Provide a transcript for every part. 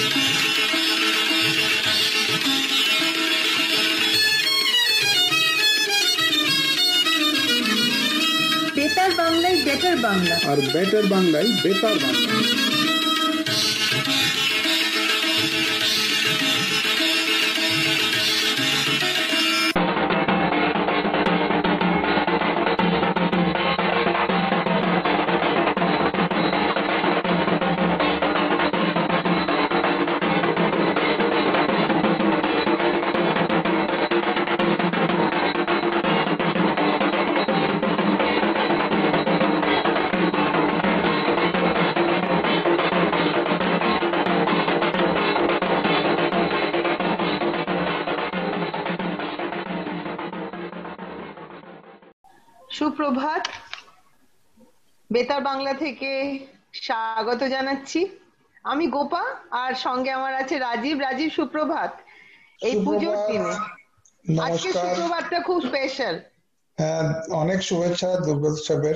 বেতার বাংলায় বেটার বাংলা, আর বেটার বাংলায় বেতার বাংলা। সুপ্রভাত, বেতার বাংলা থেকে স্বাগত জানাচ্ছি। আমি গোপা, আর সঙ্গে আমার আছে রাজীব। রাজীব, সুপ্রভাত। এই পুজোর দিনে আজকে সুপ্রভাতটা খুব স্পেশাল। হ্যাঁ, অনেক শুভেচ্ছা দুর্গোৎসবের।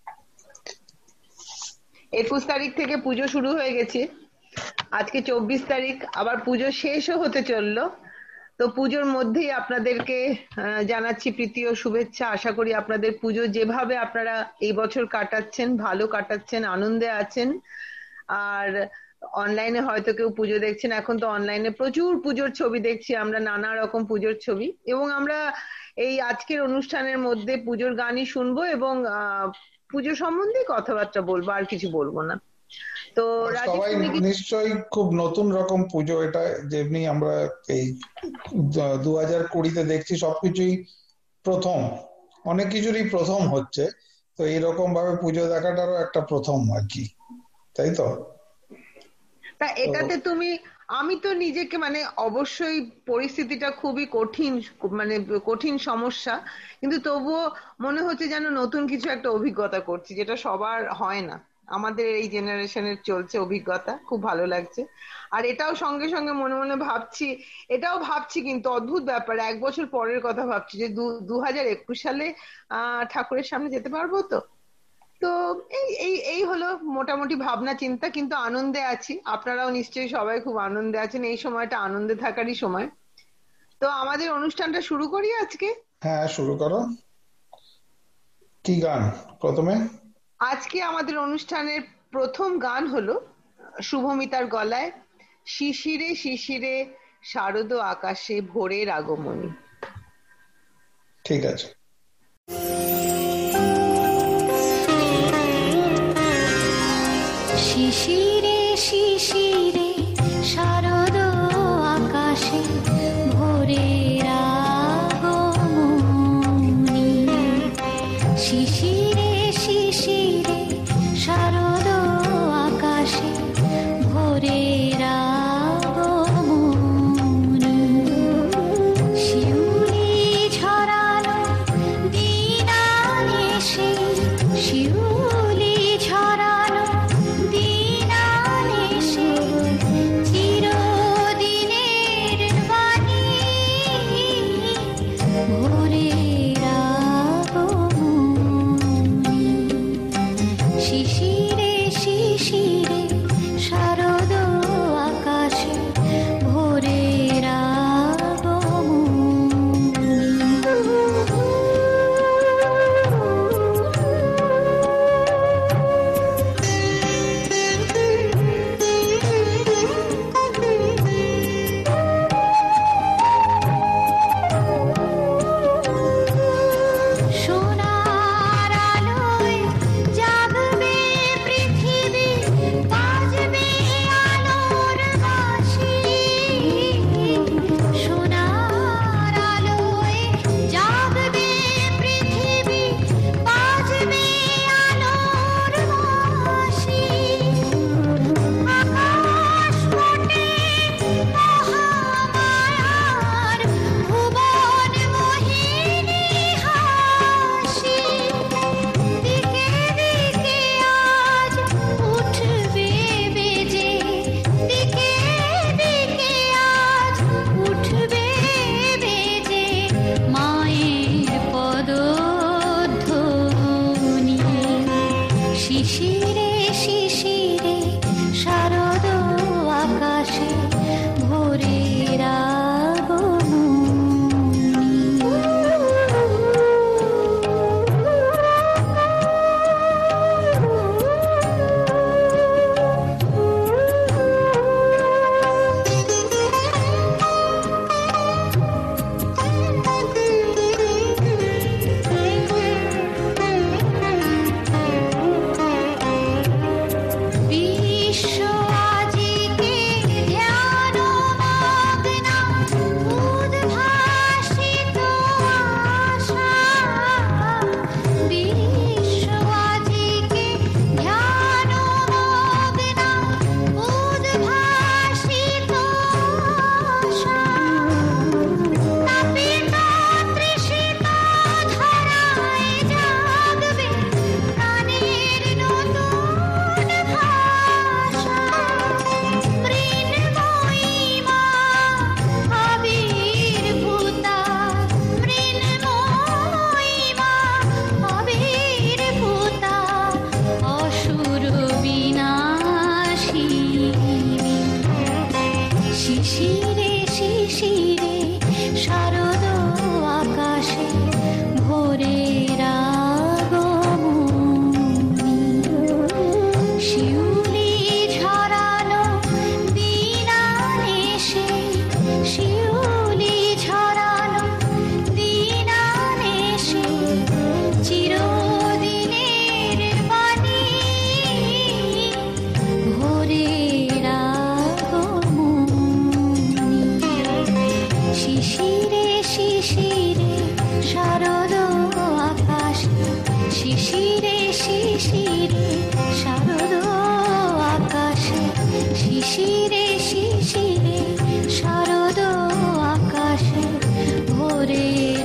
21 তারিখ থেকে পুজো শুরু হয়ে গেছে, আজকে 24 তারিখ, আবার পুজো শেষও হতে চললো। তো পুজোর মধ্যেই আপনাদেরকে জানাচ্ছি প্রীতি ও শুভেচ্ছা। আশা করি আপনাদের পুজো যেভাবে আপনারা এই বছর কাটাচ্ছেন, ভালো কাটাচ্ছেন, আনন্দে আছেন। আর অনলাইনে হয়তো কেউ পুজো দেখছেন, এখন তো অনলাইনে প্রচুর পুজোর ছবি দেখছি আমরা, নানা রকম পুজোর ছবি। এবং আমরা এই আজকের অনুষ্ঠানের মধ্যে পুজোর গানই শুনবো এবং পুজো সম্বন্ধে কথাবার্তা বলবো, আর কিছু বলবো না। তো সবাই নিশ্চয়ই খুব নতুন রকম পুজো এটা, যেমনি আমরা এই 2020-তে দেখছি সবকিছুই প্রথম, অনেক কিছুরই প্রথম হচ্ছে। তো এইরকম ভাবে পুজো দেখাটারও একটা প্রথম আর কি, তাই তো? তা এটাতে তুমি, আমি তো নিজেকে মানে অবশ্যই পরিস্থিতিটা খুবই কঠিন, মানে কঠিন সমস্যা, কিন্তু তবুও মনে হচ্ছে যেন নতুন কিছু একটা অভিজ্ঞতা করছি, যেটা সবার হয় না। আমাদের এই জেনারেশনের চলছে অভিজ্ঞতা, খুব ভালো লাগছে। আর এটাও সঙ্গে সঙ্গে মনে মনে ভাবছি কিন্তু অদ্ভুত ব্যাপার, 1 বছর পরের কথা ভাবছি যে 2021 সালে ঠাকুরের সামনে যেতে পারবো। তো এই হলো মোটামুটি ভাবনা চিন্তা, কিন্তু আনন্দে আছি। আপনারাও নিশ্চয়ই সবাই খুব আনন্দে আছেন, এই সময়টা আনন্দে থাকারই সময়। তো আমাদের অনুষ্ঠানটা শুরু করি আজকে। হ্যাঁ, শুরু করো। কি গান প্রথমে? আজকে আমাদের অনুষ্ঠানের প্রথম গান হলো শুভমিতার গলায় শিশিরে শিশিরে শারদ আকাশে ভোরের আগমনী। ঠিক আছে। শিশিরে শিশিরে শারদ আকাশে ভোরের আগমনী, শিশিরে শিশিরে শারদ আকাশে ভোরের আগমনী, শিউলি ঝরানো দিনানিশি, শিউলি ঝরানো দিনানিশি শিশিরে শিশিরে শারদ আকাশে ভোরের আগমনী শিউলি ঝরানো দিনানেশে শিউলি ঝরানো দিনানেশে চিরদিনের বাণী ভোরের আগমনী শিশিরে শিশিরে শারদ আকাশে শিশিরে শিশিরে শারদ আকাশে শিশিরে শিশিরে শারদ আকাশে ভোরের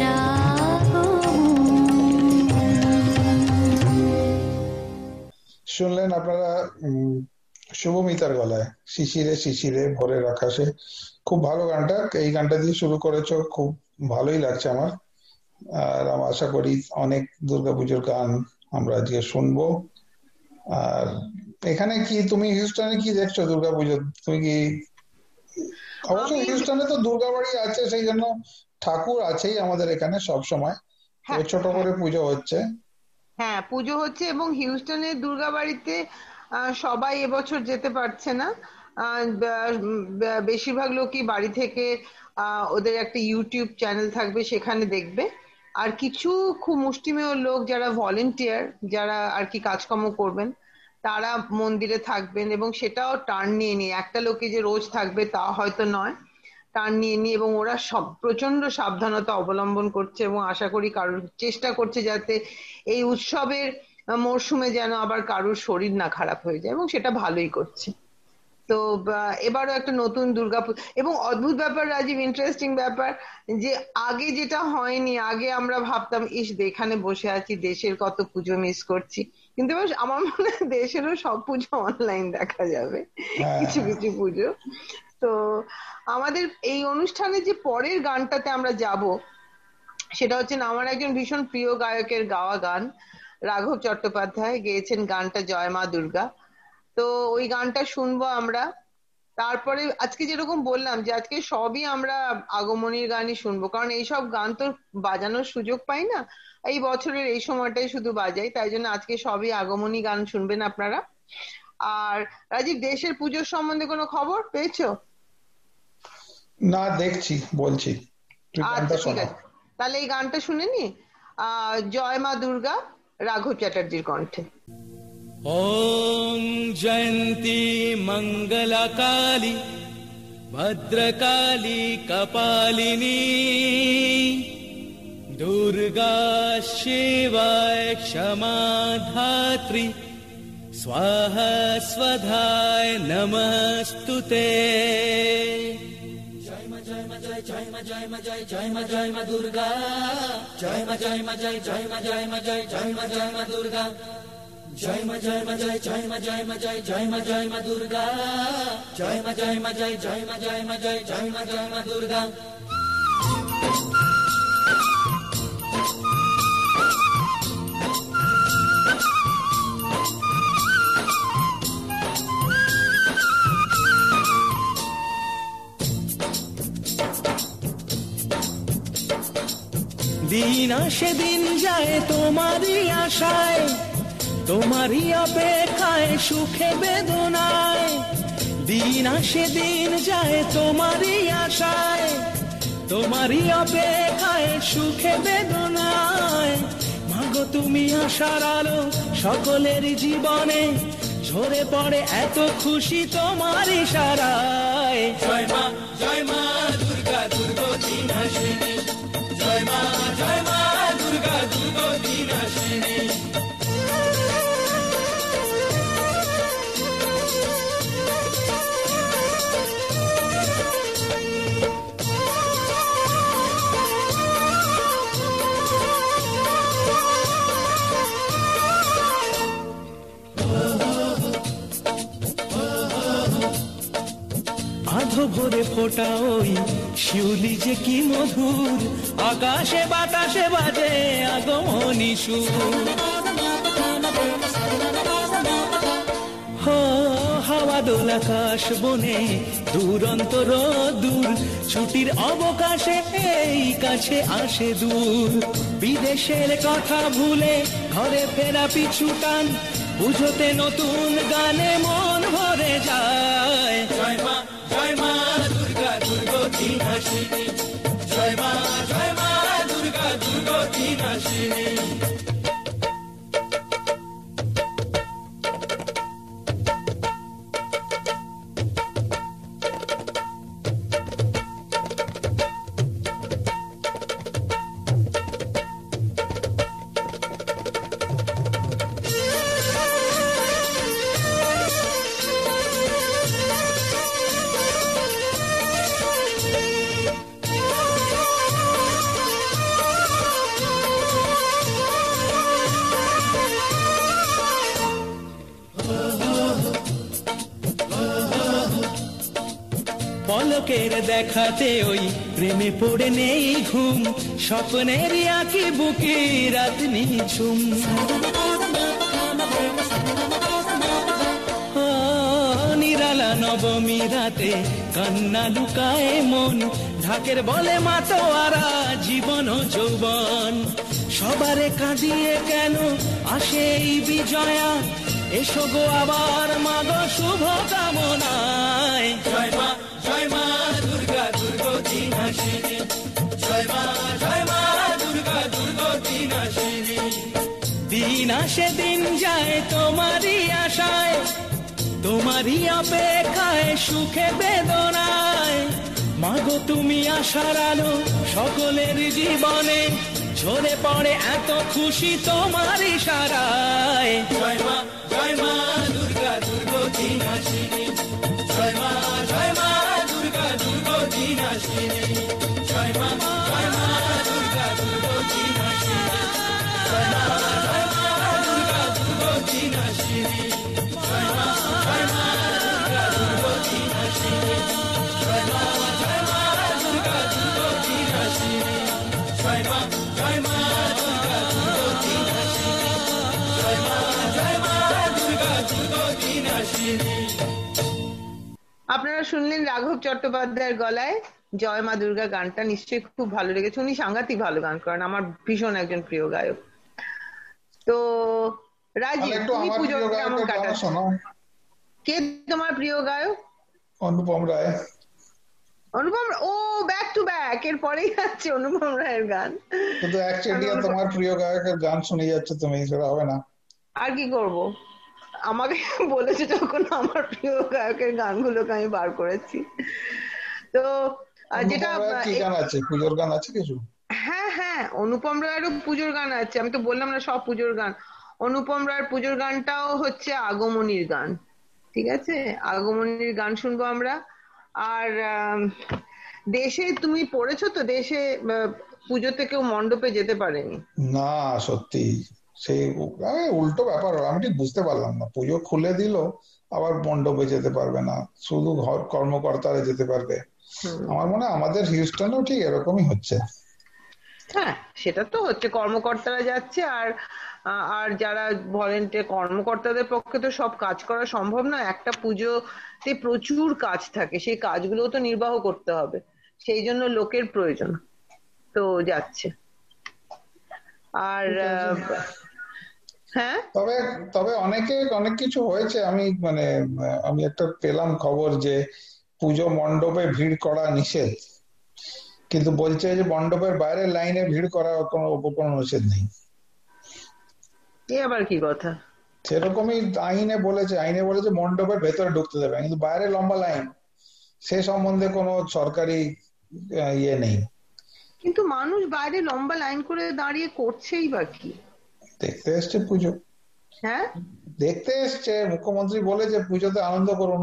শুনলেন আপনারা শুভমিতার গলায় শিশিরে শিশিরে ভোরের আকাশে। খুব ভালো গানটা, এই গানটা দিয়ে শুরু করেছো, খুব ভালোই লাগছে আমার। আর আমি আশা করি অনেক দুর্গাপুজোর গান আমরা আজকে শুনবো। আর এখানে কি তুমি হিউস্টনে কি দেখছো দুর্গাপুজো? তুমি কি অবশ্য হিউস্টনে তো দুর্গাবাড়ি আছে, সেই জন্য ঠাকুর আছেই আমাদের এখানে সব সময়, ছোট করে পুজো হচ্ছে। হ্যাঁ, পুজো হচ্ছে এবং হিউস্টনের দুর্গাবাড়িতে সবাই এবছর যেতে পারছে না। বেশিরভাগ লোকই বাড়ি থেকে ওদের একটা ইউটিউব চ্যানেল থাকবে, সেখানে দেখবে। আর কিছু খুব মুষ্টিমেয় লোক যারা ভলেন্টিয়ার, যারা আর কি কাজকর্ম করবেন, তারা মন্দিরে থাকবেন এবং সেটাও টার্ন নিয়ে নিয়ে, একটা লোকে যে রোজ থাকবে তা হয়তো নয়, টার্ন নিয়ে নিয়ে, এবং ওরা সব প্রচন্ড সাবধানতা অবলম্বন করছে এবং আশা করি কারোর চেষ্টা করছে যাতে এই উৎসবের মরশুমে যেন আবার কারোর শরীর না খারাপ হয়ে যায়, এবং সেটা ভালোই করছে। তো এবারও একটা নতুন দুর্গাপুজো, এবং অদ্ভুত ব্যাপার রাজীব, ইন্টারেস্টিং ব্যাপার, যে আগে যেটা হয়নি, আগে আমরা ভাবতাম ইস এখানে বসে আছি, দেশের কত পুজো মিস করছি, কিন্তু এবার আমার মনে হয় দেশেরও সব পুজো অনলাইন দেখা যাবে, কিছু কিছু পুজো। তো আমাদের এই অনুষ্ঠানে যে পরের গানটাতে আমরা যাব, সেটা হচ্ছে আমার একজন ভীষণ প্রিয় গায়কের গাওয়া গান, রাঘব চট্টোপাধ্যায় গেয়েছেন গানটা জয় মা দুর্গা। তো ওই গানটা শুনবো আমরা। তারপরে আজকে যেরকম বললাম যে আজকে সবই আমরা আগমনীর গানই শুনবো, কারণ এইসব গান তো বাজানোর সুযোগ পাই না, এই বছরের এই সময়টাই শুধু বাজাই, তাই জন্য আজকে সবই আগমনী গান শুনবেন আপনারা। আর রাজীব, দেশের পুজোর সম্বন্ধে কোনো খবর পেয়েছো? না, দেখছি, বলছি। আচ্ছা ঠিক আছে, তাহলে এই গানটা শুনে নি, জয় মা দুর্গা, রাঘব চ্যাটার্জির কণ্ঠে। ॐ जयन्ती मङ्गलकाली भद्रकाली कपालिनी दुर्गा शिवाय क्षमा धात्री स्वाहा स्वधाय नमस्तुते। जय मा जय मा जय जय मा जय मा जय जय मा जय मा दुर्गा, जय मा जय मा जय जय मा जय मा जय जय मा जय मा दुर्गा, जय मा जय मा जय जय मा जय मा जय जय मा जय मा दुर्गा, जय मा जय मा जय जय मा जय मा जय जय मा जय मा दुर्गा। दिन আসে দিন যায় তোমারই আশায়, তোমারই অপেক্ষায় সুখে বেদনায়। দিন আসে দিন যায় তোমারই আশায়, তোমারই অপেক্ষায় সুখে বেদনায়। মাগো তুমি আশার আলো সকলের জীবনে, ঝরে পড়ে এত খুশি তোমার ইশারায়। জয় মা দুর্গা দুর্গতি নাশিনী, জয় মা দুর্গা দুর্গতি নাশিনী। আধো ভোরে ফোটা ওই শিউলি যে কি মধুর, আকাশে বাতাসে বাজে আগমনী সুর। হাওয়া বাদল আকাশ বনে দুরন্ত দূর ছুটির অবকাশে এই কাছে আসে দূর বিদেশের কথা ভুলে ঘরে ফেরা পিছু টান বুঝতে নতুন গানে মন ভরে যায় জয় মা দুর্গা দুর্গতি নাশিনী জয় মা দুর্গা দুর্গতি নাশিনী পলকের দেখাতে ওই প্রেমে পড়ে নেই ঘুম স্বপ্নেরই আঁকি বুকে রাত নিঝুম নিরালা নবমী রাতে কান্না লুকায় মন ঢাকের বলে মাতোয়ারা জীবন ও যৌবন সবারে কাঁদিয়ে কেন আসে এই বিজয়া এসো গো আবার মাগো শুভ কামনায় জয় মা দুর্গা দুর্গতি নাশিনী জয় মা দুর্গা দুর্গতি নাশিনী দিন আসে দিন যায় তোমারই আশায় তোমারই অপেক্ষায় সুখে বেদনায় মাগো তুমি আশার আলো সকলের জীবনে ঝরে পড়ে এত খুশি তোমার ইশারায় জয় মা দুর্গা দুর্গতি নাশিনী জয় মা দুর্গা দুর্গতি নাশিনী জয় মা দুর্গা দুর্গতি নাশিনী জয় মা দুর্গা দুর্গতি নাশিনী জয় মা দুর্গা দুর্গতি নাশিনী জয় মা দুর্গা দুর্গতি নাশিনী জয় মা দুর্গা দুর্গতি নাশিনী জয় মা দুর্গা দুর্গতি নাশিনী। আপনারা শুনলেন রাঘব চট্টোপাধ্যায়ের গলায় জয় মা দুর্গা গানটা, নিশ্চয়ই খুব ভালো লেগেছে। উনি সাংঘাতিক ভালো গান করেন, আমার ভীষণ একজন প্রিয় গায়ক। তো রাজীব, তুমি পুজো কেমন কাটাচ্ছ? কে তোমার প্রিয় গায়ক? অনুপম রায়। অনুপম, ও ব্যাক টু ব্যাক, এর পরেই যাচ্ছে অনুপম রায়ের গান। কিন্তু অ্যাকচুয়ালি তোমার প্রিয় গায়কের গান শুনে যাচ্ছে তুমি, সেটা হবে না। আর কি করব, আমাকে বলেছে যখন আমার প্রিয় গায়কের গানগুলোকে আমি বার করেছি। তো যেটা কি গান আছে, পুজোর গান আছে কিছু? হ্যাঁ, অনুপম রায়েরও পুজোর গান আছে। আমি তো বললাম না সব পুজোর গান। অনুপম রায়ের পুজোর গানটাও হচ্ছে আগমনীর গান, ঠিক আছে? আগমনীর গান শুনবো আমরা। আর দেশে তুমি পড়েছো তো, দেশে পুজোতে কেউ মণ্ডপে যেতে পারেনি। না সত্যি, সেই উল্টো ব্যাপার। আমি ঠিক বুঝতে পারলাম না, পুজো খুলে দিল আবার মণ্ডপে যেতে পারবে না, শুধু ঘর কর্মকর্তারা যেতে পারবে। আমার মনে হয় আমাদের হিউস্টনেও ঠিক এরকমই হচ্ছে। হ্যাঁ, সেটা তো হচ্ছে, কর্মকর্তারা যাচ্ছে। আর যারা ভলেন্টিয়ার, কর্মকর্তাদের পক্ষে তো সব কাজ করা সম্ভব না। একটা পুজোতে প্রচুর কাজ থাকে, সেই কাজগুলো তো নির্বাহ করতে হবে, সেই জন্য লোকের প্রয়োজন, তো যাচ্ছে। আর হ্যাঁ, তবে অনেক কিছু হয়েছে। আমি একটা পেলাম খবর যে পুজো মণ্ডপে ভিড় করা নিষেধ, কিন্তু বলছে যে মণ্ডপের বাইরে লাইনে ভিড় করা কোনো নিষেধ নেই। এ আবার কি কথা? সেরকমই আইনে বলেছে মণ্ডপের ভেতরে ঢুকতে দেবে, কিন্তু বাইরে লম্বা লাইন, সে সম্বন্ধে কোনো সরকারি ইয়ে নেই। কিন্তু মানুষ বাইরে লম্বা লাইন করে দাঁড়িয়ে করছেই বা কি? দেখতে এসছে পুজো, হ্যাঁ দেখতে এসছে। মুখ্যমন্ত্রী বলেছে পুজোতে আনন্দ করুন।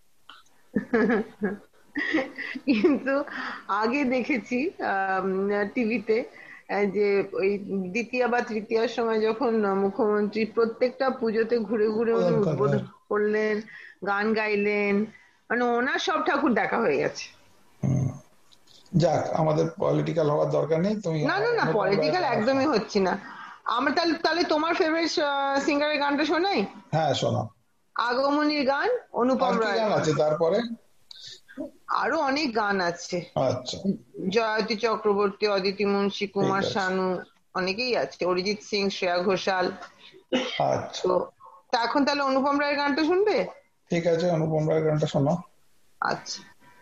কিন্তু আগে দেখেছি টিভিতে যে ওই দ্বিতীয় বা তৃতীয়ার সময় যখন মুখ্যমন্ত্রী প্রত্যেকটা পুজোতে ঘুরে ঘুরে উদ্বোধন করলেন, গান গাইলেন, মানে ওনার সব ঠাকুর দেখা হয়ে গেছে। যাক, আমাদের পলিটিক্যাল হওয়ার দরকার নেই। তুমি না পলিটিক্যাল একদমই হচ্ছি না আমরা। তাহলে তোমার ফেভারিট সিঙ্গারের গানটা শোনাই? হ্যাঁ শোনাও। আগমনীর গান, অনুপম আর কি রায়। গান আছে তারপরে? আরো অনেক গান আছে, আচ্ছা, জয়তী চক্রবর্তী, অদিতি মুন্সি, কুমার ঠিক আছে। শানু, অনেকেই আছে, অরিজিৎ সিং, শ্রেয়া ঘোষাল। আচ্ছা, তো তা এখন তাহলে অনুপম রায়ের গানটা শুনবে? ঠিক আছে, অনুপম রায়ের গানটা শোনো। আচ্ছা।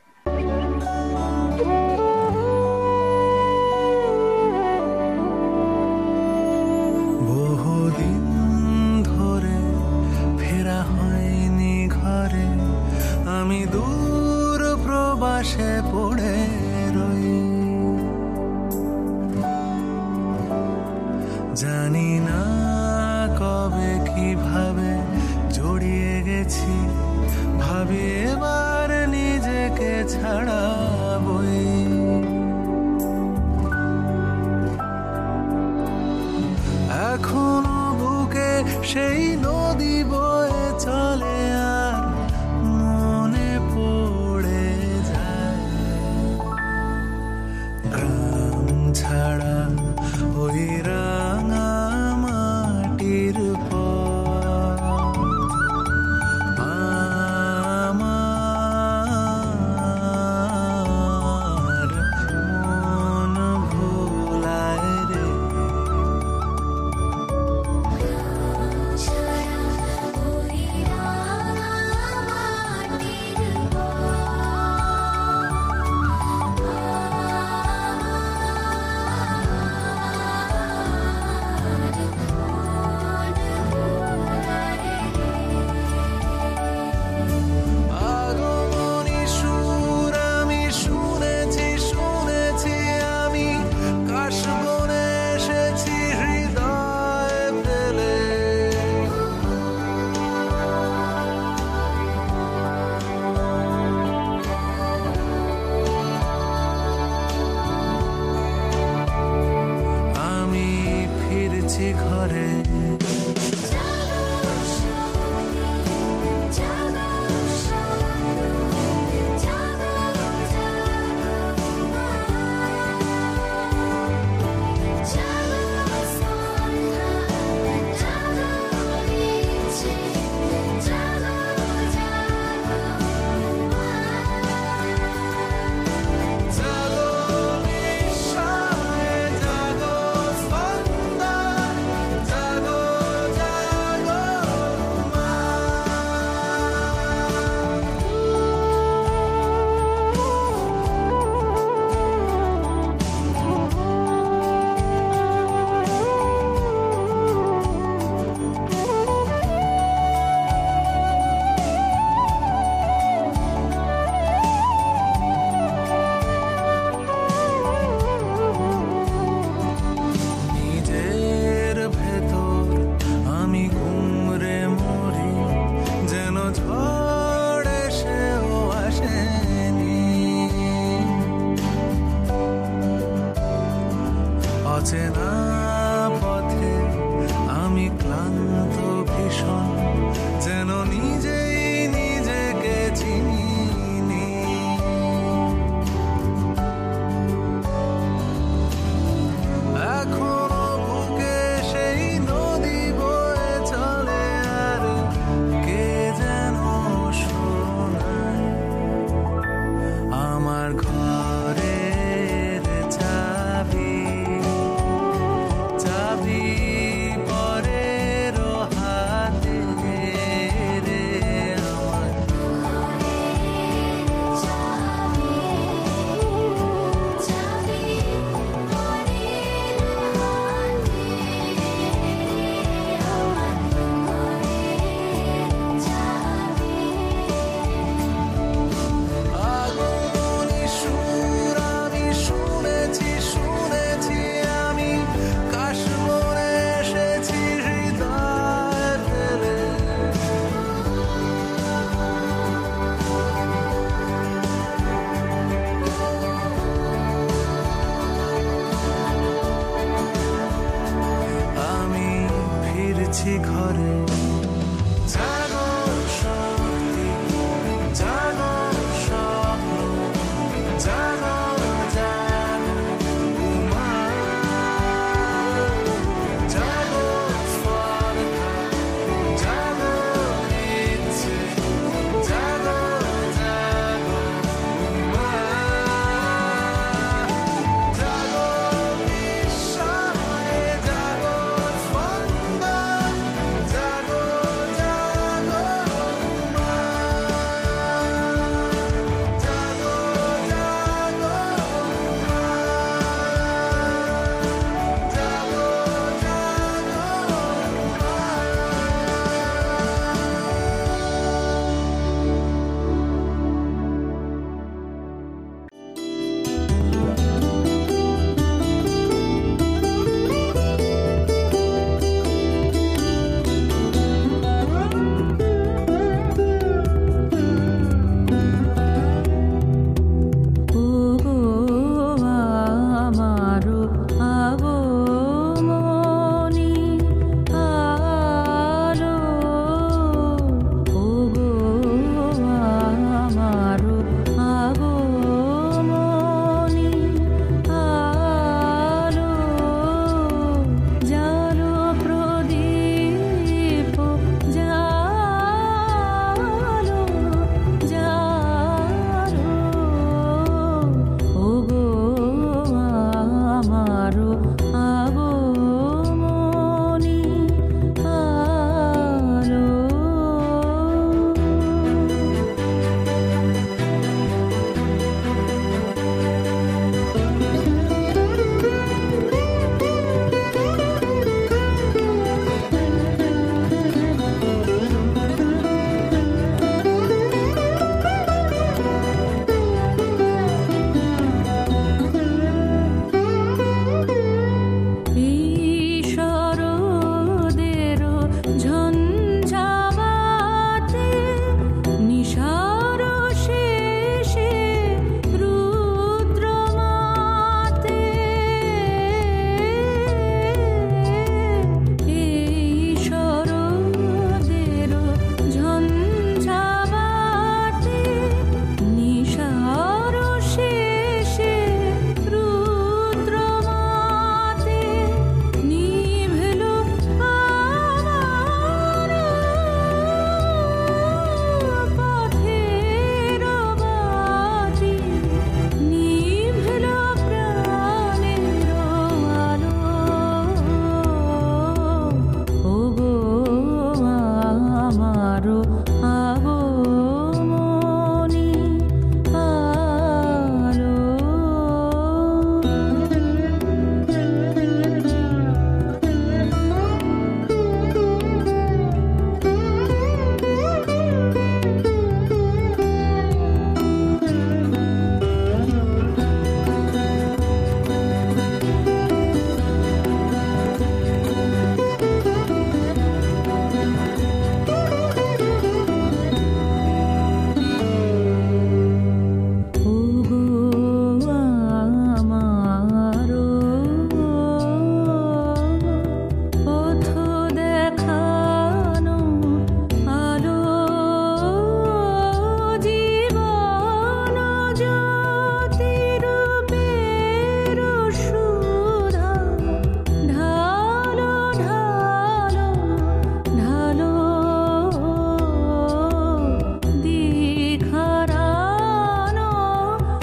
বহুদিন ধরে ফেরা হয়নি ঘরে, আমি দূর প্রবাসে পড়ে রই। জানি না কবে কিভাবে জড়িয়ে গেছি, ভাবি এবার নিজেকে ছাড়াবই। এখনো বুকে সেই নদী বয়ে চলে, আর মনে পড়ে যায় গ্রাম ছাড়া ওই রাঙা মাটির পথ। আমার মন ভোলায় রে। আগমনী সুর আমি শুনেছি শুনেছি, আমি কাশবনে এসেছি হৃদয় ফেলে। আমি ফিরছি ঘরে, জাগো নিঃসায়, জাগো স্পন্দন, জাগো জাগো মা। নিজের ভেতর আমি ঘুমরে মরি, যেন ঝড় এসেও আসেনি। অচেনা পথে আমি ক্লান্ত ভীষণ, যেন নিজেই নিজেকে চিনি। এখনো বুকে সেই নদী বয়ে চলে, আর কে যেন শোনায় আমার ঘরের চাবি। চাবি পরের হাতে রে আমার। আগমনী সুর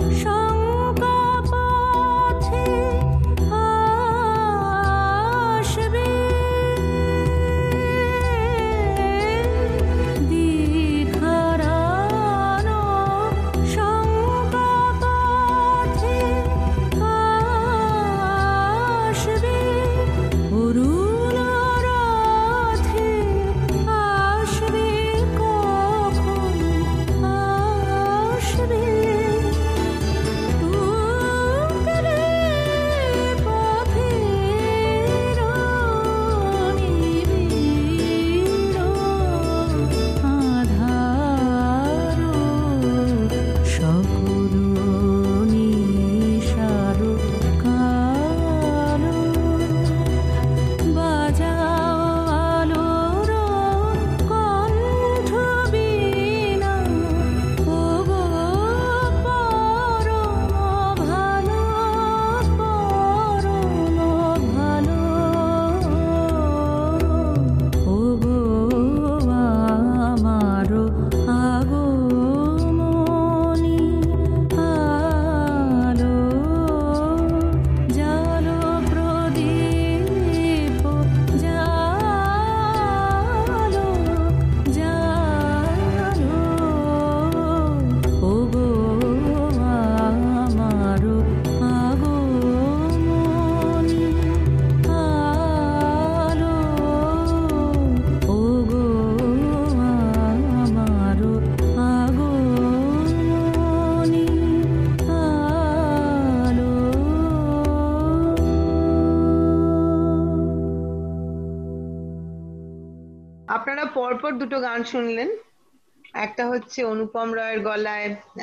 আপনারা পরপর দুটো গান শুনলেন, একটা হচ্ছে অনুপম রায়ের গলায়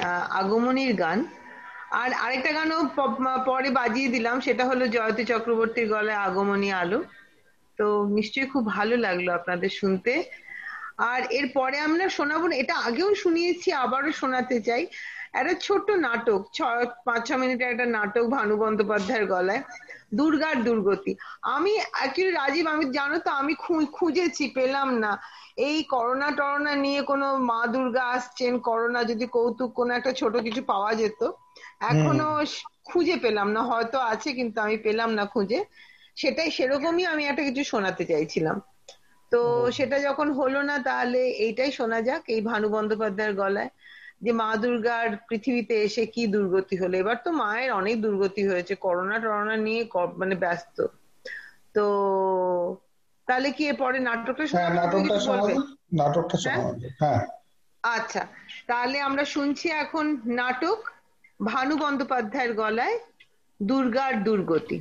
আগমনীর গান, আর আরেকটা গানও পরে বাজিয়ে দিলাম, সেটা হলো জয়তী চক্রবর্তীর গলায় আগমনী আলো। তো নিশ্চয়ই খুব ভালো লাগলো আপনাদের শুনতে। আর এরপরে আমরা শোনাবো, এটা আগেও শুনিয়েছি, আবারও শোনাতে চাই, একটা ছোট্ট নাটক, 5-6 মিনিটের একটা নাটক ভানু বন্দ্যোপাধ্যায়ের গলায়, দুর্গার দুর্গতি। আমি অ্যাকচুয়ালি রাজীব, আমি জানো তো, আমি খুঁজেছি, পেলাম না। এই করোনা টরোনা নিয়ে কোনো মা দুর্গা আসছেন, করোনা যদি কৌতুক কোনো একটা ছোট কিছু পাওয়া যেত, এখনো খুঁজে পেলাম না, হয়তো আছে কিন্তু আমি পেলাম না খুঁজে। সেরকমই আমি একটা কিছু শোনাতে চাইছিলাম, তো সেটা যখন হলো না, তাহলে এইটাই শোনা যাক, এই ভানু বন্দ্যোপাধ্যায়ের গলায়, যে মা দুর্গার পৃথিবীতে এসে কি দুর্গতি হলো। এবার তো মায়ের অনেক দুর্গতি হয়েছে, করোনা টরোনা নিয়ে মানে ব্যস্ত। তো তাহলে কি এরপরে নাটকটা হ্যাঁ, আচ্ছা, তাহলে আমরা শুনছি এখন নাটক ভানু বন্দ্যোপাধ্যায়ের গলায় দুর্গার দুর্গতি।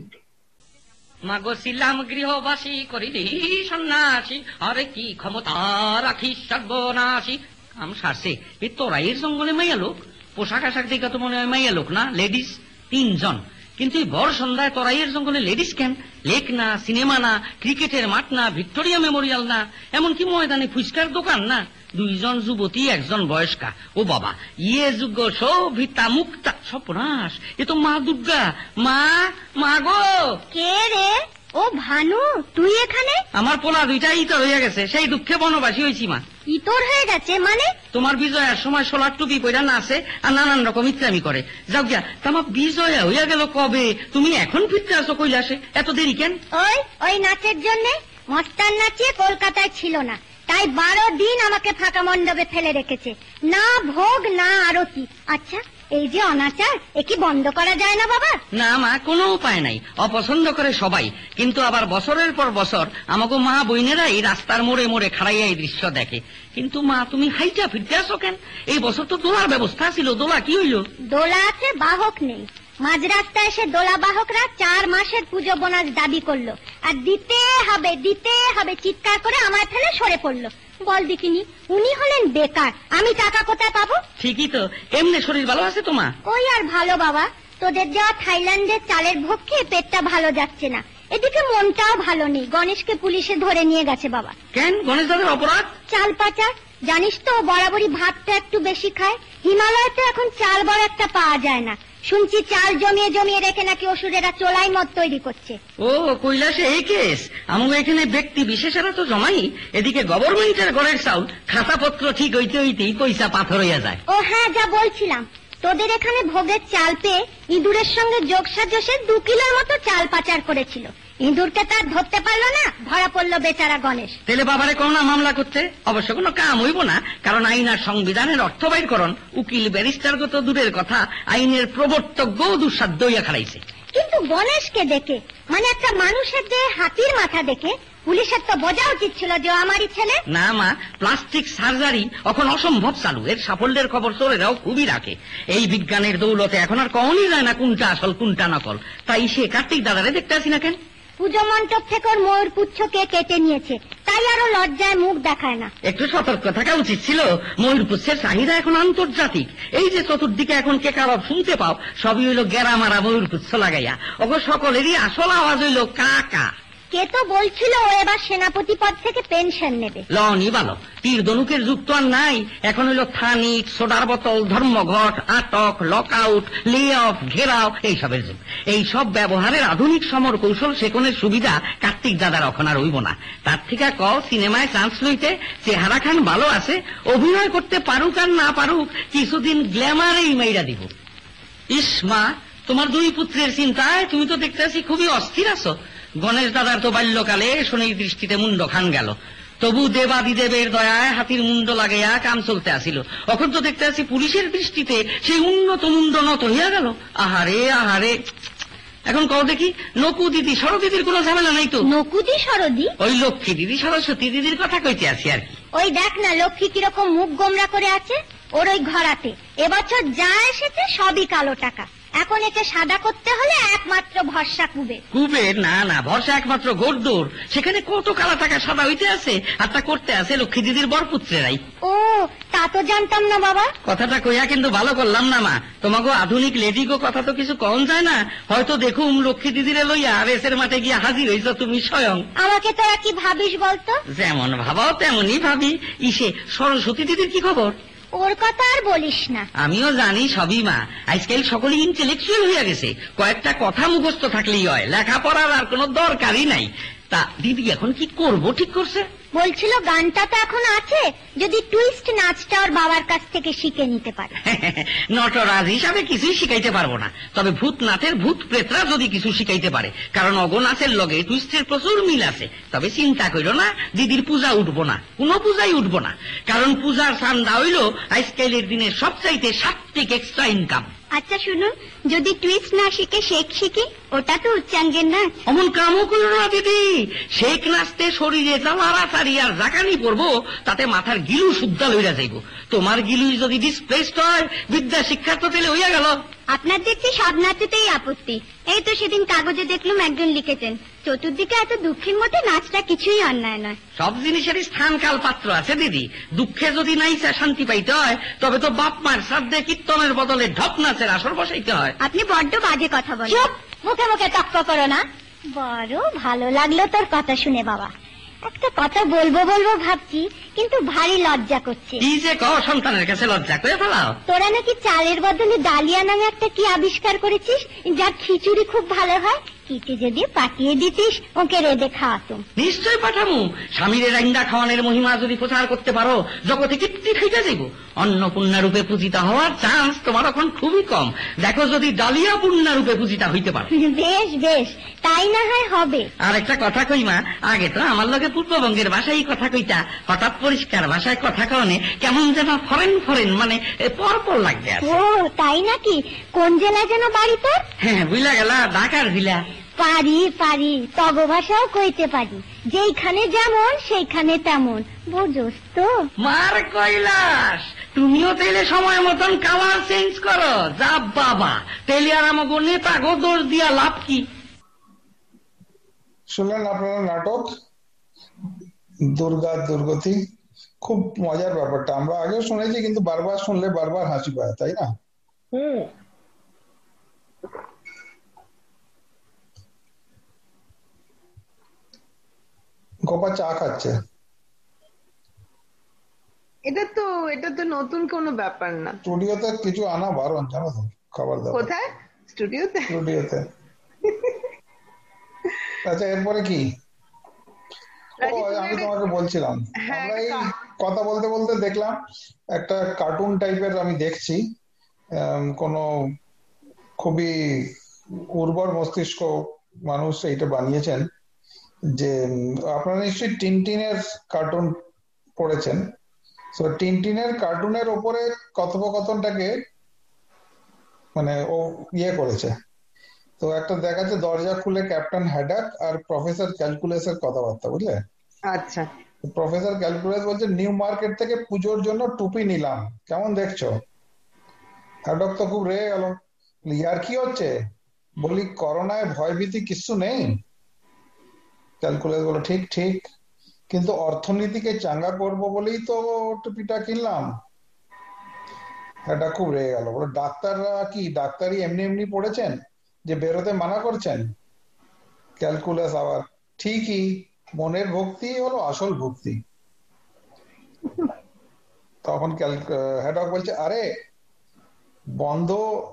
মাগো ছিলাম গৃহবাসী করিলি সন্ন্যাসী, আরে কি ক্ষমতা রাখি সর্বনাশী। কাম সারছে, এই তোরাইয়ের জঙ্গলে মাইয়া লোক, পোশাক আশাক দেখে তো মনে হয় মাইয়া লোক না, লেডিস 3 জন। কিন্তু এই বড় সন্ধ্যায় তোরাইয়ের জঙ্গলে লেডিস কেন? লেক না, সিনেমা না, ক্রিকেটের মাঠ না, ভিক্টোরিয়া মেমোরিয়াল না, এমনকি ময়দানে ফুচকার দোকান না, 2 জন যুবতী 1 জন বয়স্কা। ও বাবা, ইয়ে যুগ সভিতা মুক্তা সপনাশ, এ তো মা দুর্গা। মা গো। কে রে? ও ভানু, তুই এখানে? আমার পোলা 2টা ইতর হয়ে গেছে, সেই দুঃখে বনবাসী হয়েছি মা। ইতর হয়ে গেছে মানে? তোমার বিজয়ার সময় সোলার টুপি পয়রা নাচে আর নানান রকম ইত্যামি করে। যাও গিয়া, তোমার বিজয়া হইয়া গেল কবে, তুমি এখন ফিরতে আসো কৈলাসে, এত দেরি কেন? ওই নাচের জন্য মস্তান নাচিয়ে কলকাতায় ছিল না, তাই 12 দিন আমাকে ফাঁকা মণ্ডপে ফেলে রেখেছে, না ভোগ না আরতি। আচ্ছা, এই যে অনাচার, এ কি বন্ধ করা যায় না বাবা? না মা, কোনো উপায় নাই, অপছন্দ করে সবাই, কিন্তু আবার বছরের পর বছর আমাকে মা বইনেরা এই রাস্তার মোড়ে মোড়ে খাড়াইয়া এই দৃশ্য দেখে। কিন্তু মা, তুমি হাইটা ফিরতে আসো কেন? এই বছর তো দোলার ব্যবস্থা ছিল, দোলা কি হইল? দোলা আছে, বাহক নেই। মাঝ রাস্তায় এসে দোলা বাহকরা 4 মাসের পুজো বোনাস দাবি করলো, আর দিতে হবে চিৎকার করে আমার ফেলে সরে পড়লো। বল দেখিনি, উনি হলেন বেকার, আমি টাকা কোথায় পাবো? ঠিকই তো, এমনি শরীর ভালো আছে তোমার? ওই আর ভালো বাবা, তোদের যাওয়া থাইল্যান্ডের চালের ভোগ খেয়ে পেটটা ভালো যাচ্ছে না, এদিকে মনটাও ভালো নেই। গণেশকে পুলিশে ধরে নিয়ে গেছে বাবা। কেন? গণেশ দাদার অপরাধ? চাল পাচার। জানিস তো, বরাবরই ভাতটা একটু বেশি খায়। হিমালয়তে এখন চাল বড় একটা পাওয়া যায় না, শুনছি চাল জমিয়ে জমিয়ে রেখে নাকি অসুরেরা চোলাই মদ তৈরি করছে। ও কৈলাসে এই কেস? আমাকে এখানে ব্যক্তি বিশেষেরা তো জমাই, এদিকে গভর্নমেন্টের ঘরের চাউল খাতাপত্র ঠিক হইতে হইতেই পয়সা পাথর হইয়া যায়। ও হ্যাঁ, যা বলছিলাম, তোদের এখানে ভোগের চাল পেয়ে ইঁদুরের সঙ্গে যোগসাজশে 2 কিলোর মতো চাল পাচার করেছিল। ইঁদুরকে তার ধরতে পারলো না, ধরা পড়লো বেচারা গণেশ। তেলে বাবারে কোন না মামলা করতে অবশ্য কোনো কাম হইব না, কারণ আইন আর সংবিধানের অর্থ বাইরকরণ উকিল ব্যারিস্টার গত দূরের কথা, আইনের প্রবর্তকও দুঃসাধ্য হইয়া খাড়াইছে। কিন্তু গণেশকে দেখে, মানে একটা মানুষের দেহে হাতির মাথা দেখে পুলিশের তো বোঝা উচিত ছিল যে আমারই ছেলে। না মা, প্লাস্টিক সার্জারি এখন অসম্ভব চালু, এর সাফল্যের খবর চোরেরাও খুবই রাখে। এই বিজ্ঞানের দৌলতে এখন আর কখনই যায় না কোনটা আসল কোনটা নকল। তাই সে কার্তিক দাদারে দেখতে আসি না কেন? পুজো মণ্ডপ থেকে ওর ময়ূর পুচ্ছকে কেটে নিয়েছে, তাই আরো লজ্জায় মুখ দেখায় না। একটু সতর্ক থাকা উচিত ছিল। ময়ূরপুচ্ছের চাহিদা এখন আন্তর্জাতিক। এই যে চতুর্দিকে এখন কে কাবাব শুনতে পাও, সবই হইল গেরা মারা ময়ূরপুচ্ছ লাগাইয়া। ওগো সকলেরই আসল আওয়াজ হইল কা কা। কে তো বলছিল ও এবার সেনাপতি পদ থেকে পেনশন নেবে। লনি ভালো, তীর ধনুকের যুগ তো আর নাই। এখন হইল থানিক, সোডার বোতল, ধর্মঘট, আটক, লক আউট, লে অফ, ঘেরাও, এইসবের যুগ। এইসব ব্যবহারের আধুনিক সমর কৌশল শেখনের সুবিধা কার্তিক দাদার এখন আর হইব না। তার থেকে সিনেমায় চান্স লইতে চেহারা খান ভালো আছে, অভিনয় করতে পারুক আর না পারুক কিছুদিন গ্ল্যামারেই মাইরা দিব। ইসমা, তোমার 2 পুত্রের চিন্তায় তুমি তো দেখতে আছি খুবই অস্থির আছো। গণেশ দাদার তো বাল্যকালে শনির দৃষ্টিতে মুন্ড খান গেল, তবু দেবাদিদেবের দয়ায় হাতির মুন্ড লাগাইয়া কাম চলতে আসিল। এখন তো দেখতে আছি পুলিশের দৃষ্টিতে সেই উন্নত মুন্ড নত হইয়া গেল। আহারে আহারে। এখন কও দেখি, নকু দিদি সরদিদির কোনো ঝামেলা নাই তো? নকুদি সরদি? ওই লক্ষ্মী দিদি সরস্বতী দিদির কথা কইতে আছি আর কি। ওই দেখ না লক্ষ্মী কিরকম মুখ গোমরা করে আছে। ওর ওই ঘরাতে এবছর যা এসেছে সবই কালো টাকা। এখন একে সাদা করতে হলে একমাত্র ভরসা কুবের। কুবের? না না, ভরসা একমাত্র গোড়দৌড়। সেখানে কত কালা টাকা সাদা হইতে আছে, আর তা করতে আছে লক্ষ্মী দিদির বরপুত্রেরাই। ও, তা তো জানতাম না বাবা। কথাটা কইয়া কিন্তু ভালো করলাম না মা। তোমাকে আধুনিক লেডিগো কথা তো কিছু কম যায় না। হয়তো দেখুম লক্ষ্মী দিদিরে লইয়া রেসের মাঠে গিয়ে হাজির হইছ তুমি স্বয়ং। আমাকে তোরা কি ভাবিস বলতো? যেমন ভাবাও তেমনই ভাবি। ইসে সরস্বতী দিদির কি খবর? ওর কথা আর বলিস না। আমিও জানি সবই মা। আজকাল সকলেই ইন্টেলেকচুয়াল হইয়া গেছে, কয়েকটা কথা মুখস্থ থাকলেই হয়, লেখাপড়ার আর কোনো দরকারই নাই। তা দিদি এখন কি করব ঠিক করছে? বলছিল গানটা তো এখন আছে, যদি টুইস্ট নাচটা ওর বাবার কাছ থেকে শিখে নিতে পারে। নটরাজ হিসাবে কিছুই শিখাইতে পারবো না, তবে ভূত নাচের ভূত প্রেতরা যদি কিছু শিখাইতে পারে, কারণ অগনাচের লগে টুইস্টের প্রচুর মিল আছে। তবে চিন্তা কইরো না, দিদির পূজা উঠবো না, কোনো পূজাই উঠবো না, কারণ পূজার চান্দা হইল আজকালের দিনের সবচাইতে সাত্বিক এক্সট্রা ইনকাম। আচ্ছা শুনুন, যদি টুইস্ট না শিখে শেখ শিখি, ওটা তো উচ্চাঙ্গের নাচ। অমন কামও করল না দিদি। শেখ নাচতে শরীরে লাড়াচাড়ি আর জাকানি পড়বো, তাতে মাথার গিলু শুদ্ধা লইরা যাইব। তোমার গিলু যদি ডিসপ্লেসড হয়, বিদ্যা শিক্ষার তো তেলে হইয়া গেল। আপনার দেখছি সব নাচেতেই আপত্তি। এই তো সেদিন কাগজে দেখলুম একজন লিখেছেন, চতুর্দিকে এত দুঃখের মধ্যে নাচটা কিছুই অন্যায় নয়। সব জিনিসেরই স্থান কাল পাত্র আছে দিদি। দুঃখে যদি নাইচা শান্তি পাইতে হয়, তবে তো বাপ মার শ্রাদ্ধে কীর্তনের বদলে ঢপ নাচের আসর বসাইতে হয়। আপনি বড্ড বাজে কথা বলেন। চুপ, মুখে মুখে তক্ক করো না। বড় ভালো লাগলো তোর কথা শুনে বাবা। একটা কথা বলবো বলবো ভাবছি, কিন্তু ভারী লজ্জা করছে। কি যে কও, সন্তানের কাছে লজ্জা করে ফেলাও। তোরা নাকি চালের বদলে ডালিয়া নামে একটা কি আবিষ্কার করেছিস, যা খিচুড়ি খুব ভালো হয়। কিটে যদি পাঠিয়ে দিতিস, ওকে রেঁধে খাওয়াতুম। নিশ্চয় পাঠামু। স্বামীর রান্না খাওয়ানোর মহিমা যদি প্রচার করতে পারো, জগতে কীর্তি খাইতে যাইব। অন্নপূর্ণা রূপে পূজিতা হওয়ার চান্স তোমার এখন খুবই কম। দেখো যদি ডালিয়া পূর্ণা রূপে পূজিতা হইতে পারো। বেশ বেশ, তাই না হয় হবে। আর একটা কথা কই মা, আগে তো আমার লগে পূর্ববঙ্গের ভাষায় কথা কইতা, হঠাৎ পরিষ্কার ভাষায় কথা কনে কেমন যেন ফরেন ফরেন, মানে পরপর লাগবে। ও তাই নাকি? কোন জেলা যেন বাড়ি তোর? হ্যাঁ বুঝলা গেলা, ঢাকার জেলা। পারি পারি, তগ ভাষাও কইতে পারি। যেইখানে যেমন সেইখানে তেমন, বুঝোস তো? মার কৈলাস, তুমিও তাইলে সময় মতন কালার চেঞ্জ করো। যা বাবা, তাইলে আর আমাকে নেতাগো দোষ দিয়া লাভ কি? শুনলেন আপনারা নাটক দুর্গা দুর্গতি। খুব মজার ব্যাপারটা, আমরা আগেও শুনেছি, কিন্তু বারবার শুনলে বারবার হাসি পায়, তাই না? গোপা চা খাচ্ছে। এটা তো নতুন কোনো ব্যাপার না। স্টুডিওতে কিছু আনা বারণ, জানো তো, খাবার দাবার। কোথায়? স্টুডিওতে? স্টুডিওতে। আচ্ছা, এরপরে কি? আমি তোমাকে বলছিলাম, আমরা এই কথা বলতে বলতে দেখলাম একটা কার্টুন টাইপের আমি দেখছি, কোনো খুবই উর্বর মস্তিষ্ক মানুষ এইটা বানিয়েছেন। যে আপনারা নিশ্চয়ই টিনটিনের কার্টুন পড়েছেন, তো টিনটিনের কার্টুনের ওপরে কথোপকথনটাকে মানে ও করেছে। তো একটা দেখাচ্ছে দরজা খুলে ক্যাপ্টেন হ্যাডাক আর প্রফেসর ক্যালকুলাসের কথাবার্তা, বুঝলে? আচ্ছা। প্রফেসর ক্যালকুলাস বলছে নিউ মার্কেট থেকে পুজোর জন্য টুপি নিলাম, কেমন দেখছো? হ্যাডক তো খুব রেগে গেল, ইয়ার কি হচ্ছে? বলি করোনায় ভয়ভীতি কিছু নেই। ক্যালকুলাস বলো ঠিক ঠিক, কিন্তু অর্থনীতিকে চাঙ্গা করবো বলেই তো টুপিটা কিনলাম। এটা খুব রেগে গেল, বলো ডাক্তাররা কি ডাক্তারি এমনি এমনি পড়েছেন যে বেরোতে মানা করছেন? ক্যালকুলাস আবার ঠিকই, মনের ভক্তি হলো আসল ভক্তি। তখন হ্যাডক বলছে আরে বদ্ধ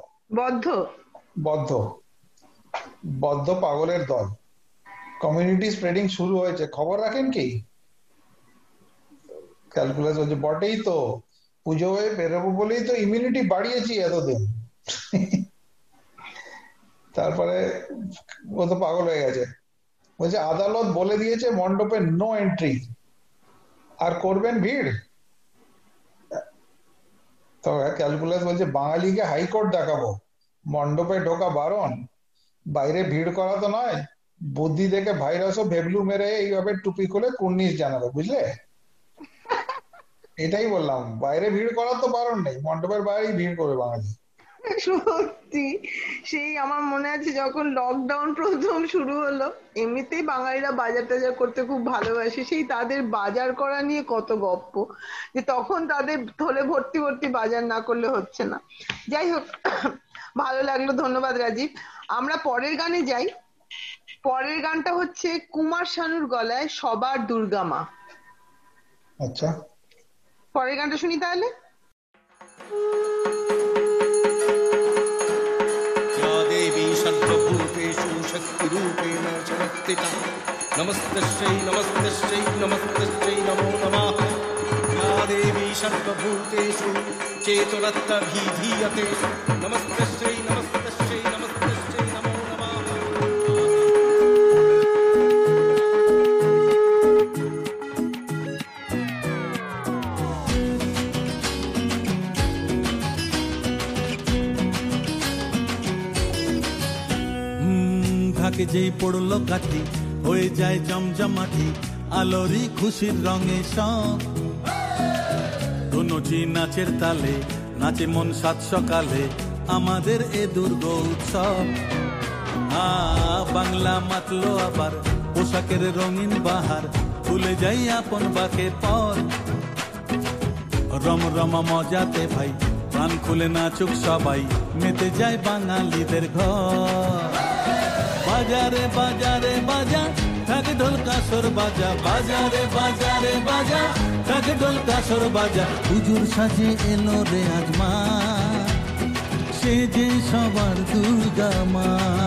বদ্ধ পাগলের দল, কমিউনিটি স্প্রেডিং শুরু হয়েছে, খবর রাখেন কি? ক্যালকুলাস বলছে বটেই তো, পুজো হয়ে বেরোবো বলেই তো ইমিউনিটি বাড়িয়েছি এতদিন। তারপরে ও তো পাগল হয়ে গেছে, বলছে আদালত বলে দিয়েছে মণ্ডপে নো এন্ট্রি, আর করবেন ভিড়? তো ক্যালকুলাস বলছে বাঙালিকে হাইকোর্ট দেখাবো, মণ্ডপে ঢোকা বারণ, বাইরে ভিড় করা তো নয়, বুদ্ধি দেখে ভাইরাসও ভেবলু মেরে এইভাবে টুপি খুলে কুর্নিশ জানাবে, বুঝলে? এটাই বললাম, বাইরে ভিড় করার তো বারণ নেই, মণ্ডপের বাইরেই ভিড় করবে বাঙালি। সত্যি, সেই আমার মনে আছে যখন লকডাউন প্রথম শুরু হলো, এমনিতেই বাঙালিরা বাজার টাজার করতে খুব ভালোবাসে, সেই তাদের বাজার করা নিয়ে কত গপ্প, যে তখন তাদের থলে ভর্তি ভর্তি বাজার না করলে হচ্ছে না। যাই হোক, ভালো লাগলো, ধন্যবাদ রাজীব। আমরা পরের গানে যাই। পরের গানটা হচ্ছে কুমার শানুর গলায় সবার দুর্গা মা। আচ্ছা, পরের গানটা শুনি তাহলে। देवी सर्वभूतेषु शक्तिरूपेण संस्थिता नमस्तस्यै नमस्तस्यै नमस्तस्यै नमो नमः। या देवी सर्वभूतेषु चेतुरत्तभिधीयते नमस्तस्यै नमस्तस्यै नमस्तस्यै नमो नमः। ঢাকে যেই পড়লো কাঠি হয়ে যায় জমজমাটি, আলোরি খুশির রঙে সব ধুনুচি নাচের তালে নাচে মন সাত সকালে আমাদের এ দুর্গ উৎসব। বাংলা মাতলো আবার পোশাকের রঙিন বাহার, ভুলে যাই আপন বাকে পর রমরমা মজাতে ভাই, প্রাণ খুলে নাচুক সবাই, মেতে যায় বাঙালিদের ঘর। বাজারে বাজারে বাজা ঢাক ঢোল কাসর বাজা, বাজারে বাজারে বাজা ঢাক ঢোল কাসর বাজা, হুজুর সাজে এলো রে আজমা, সে যে সবার দুর্গা মা।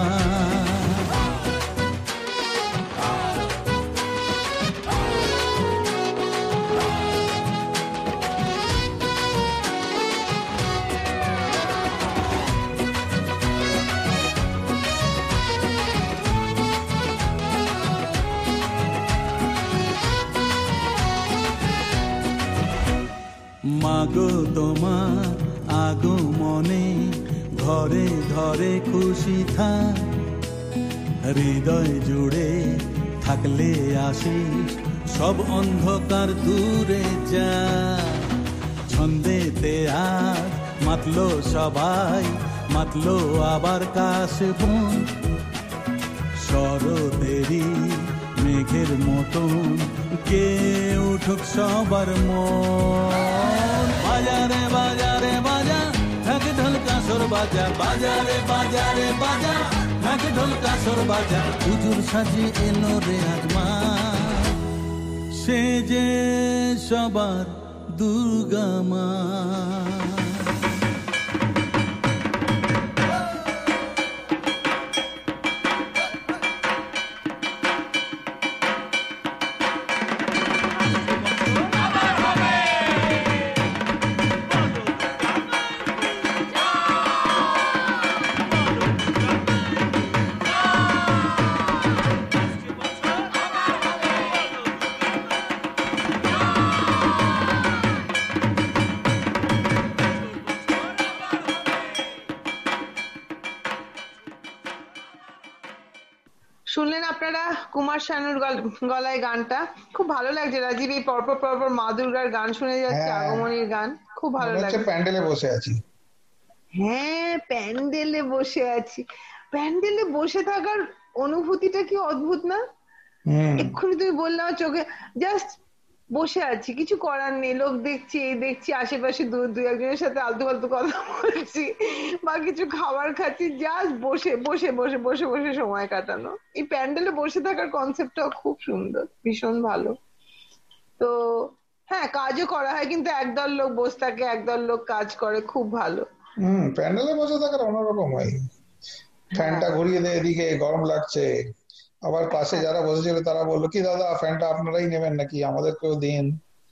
মাগো তোমার আগমনে ঘরে ঘরে খুশি থাক, হৃদয় জুড়ে থাকলে আশিস সব অন্ধকার দূরে যা। ছন্দেতে আজ মাতলো সবাই, মাতলো আবার কাশবন, শরতেরই মেঘের মতন কে উঠুক সবার মন। বাজারে বাজারে বাজা ঢাক ঢোল কাসর বাজা, বাজারে বাজারে বাজা ঢাক ঢোল কাসর বাজা, হুজুর সাজে এলো রে আজমা, সে যে সবার দুর্গা মা। শুনলেন আপনারা কুমার শানুর গলায় গানটা, খুব ভালো লাগছে রাজীব। এই পরপর পরপর মা দুর্গার গান শুনে যাচ্ছে, হ্যাঁ। আগমনীর গান, খুব ভালো মনে হচ্ছে লাগছে। প্যান্ডেলে বসে আছি। হ্যাঁ, প্যান্ডেলে বসে আছি। প্যান্ডেলে বসে থাকার অনুভূতিটা কি অদ্ভুত না? এক্ষুনি তুমি বললাম চোখে, জাস্ট বসে আছি, কিছু করার নেই, লোক দেখছি, এই দেখছি, আশেপাশে দু একজনের সাথে আলতু ফালতু কথা বলছি বা কিছু খাবার খাচ্ছি, জাস্ট বসে বসে বসে বসে বসে সময় কাটানো। এই প্যান্ডেলে বসে থাকার কনসেপ্টটাও খুব সুন্দর, ভীষণ ভালো। তো হ্যাঁ, কাজও করা হয়, কিন্তু একদল লোক বসে থাকে, একদল লোক কাজ করে, খুব ভালো। প্যান্ডেলে বসে থাকার অন্যরকম হয়। ফ্যানটা ঘুরিয়ে দেয়, এদিকে গরম লাগছে, আবার পাশে যারা বসেছিল তারা বললো কি দাদা ফ্যানটা আপনারাই নেবেন নাকি, আমাদেরকেও দিন।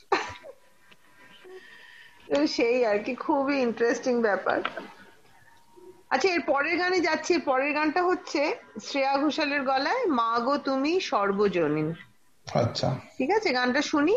সেই আর কি, খুবই ইন্টারেস্টিং ব্যাপার। আচ্ছা, এর পরের গানে যাচ্ছি। এর পরের গানটা হচ্ছে শ্রেয়া ঘোষালের গলায়, মা গো তুমি সর্বজনীন। আচ্ছা, ঠিক আছে, গানটা শুনি।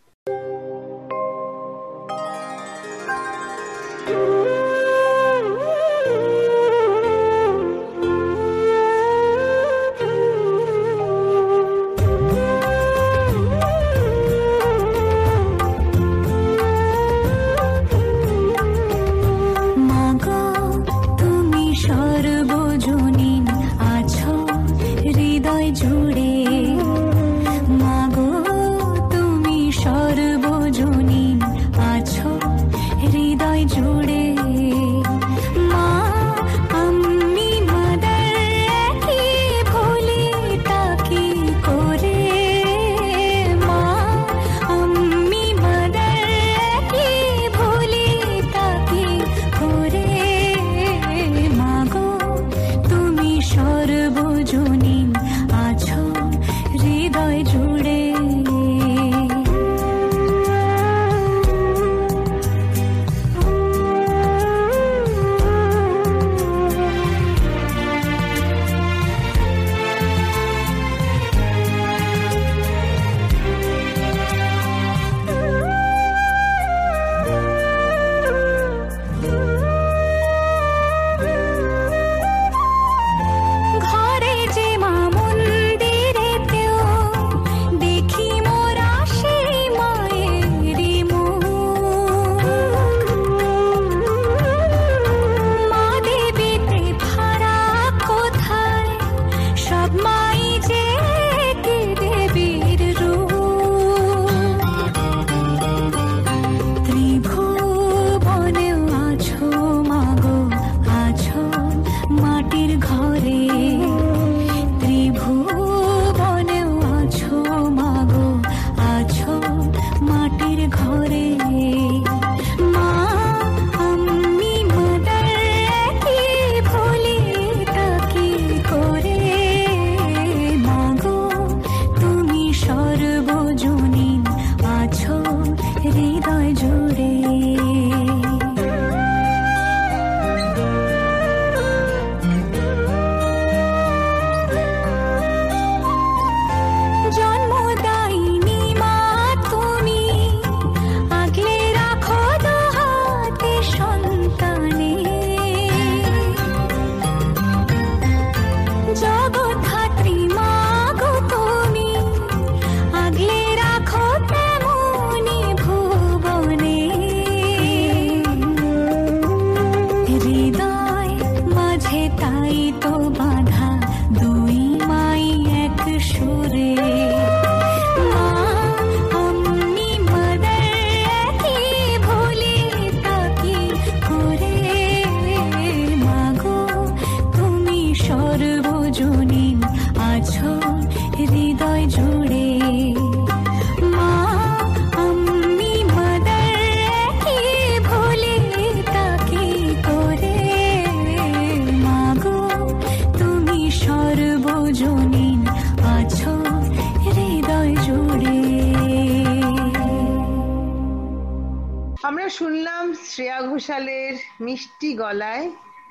আমরা শুনলাম শ্রেয়া ঘোষালের মিষ্টি গলায়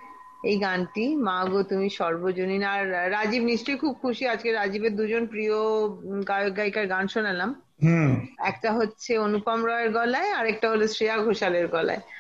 এই গানটি, মা গো তুমি সর্বজনীন। আর রাজীব নিশ্চয়ই খুব খুশি, আজকে রাজীবের দুজন প্রিয় গায়ক গায়িকার গান শোনালাম। একটা হচ্ছে অনুপম রয়ের গলায়, আর একটা হলো শ্রেয়া ঘোষালের গলায়।